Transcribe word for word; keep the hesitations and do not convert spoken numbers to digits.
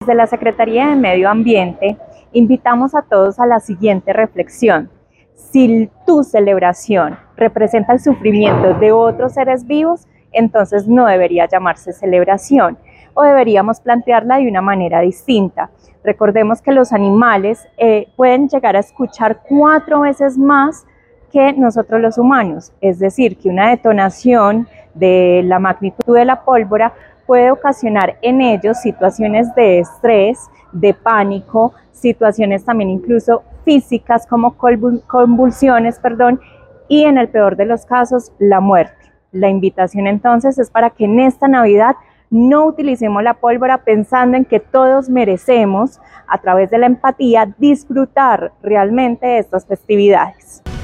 Desde la Secretaría de Medio Ambiente invitamos a todos a la siguiente reflexión. Si tu celebración representa el sufrimiento de otros seres vivos, entonces no debería llamarse celebración, o deberíamos plantearla de una manera distinta. Recordemos que los animales eh, pueden llegar a escuchar cuatro veces más que nosotros los humanos, es decir, que una detonación de la magnitud de la pólvora puede ocasionar en ellos situaciones de estrés, de pánico, situaciones también incluso físicas como convulsiones, perdón, y en el peor de los casos, la muerte. La invitación entonces es para que en esta Navidad no utilicemos la pólvora pensando en que todos merecemos, a través de la empatía, disfrutar realmente de estas festividades.